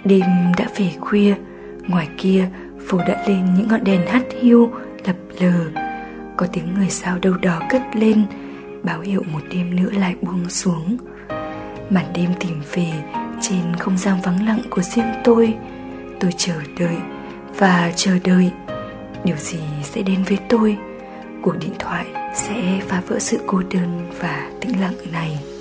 Đêm đã về khuya, ngoài kia phố đã lên những ngọn đèn hắt hiu lập lờ. Có tiếng người sao đâu đó cất lên, báo hiệu một đêm nữa lại buông xuống. Màn đêm tìm về trên không gian vắng lặng của riêng tôi. Tôi chờ đợi và chờ đợi. Điều gì sẽ đến với tôi? Cuộc điện thoại sẽ phá vỡ sự cô đơn và tĩnh lặng này.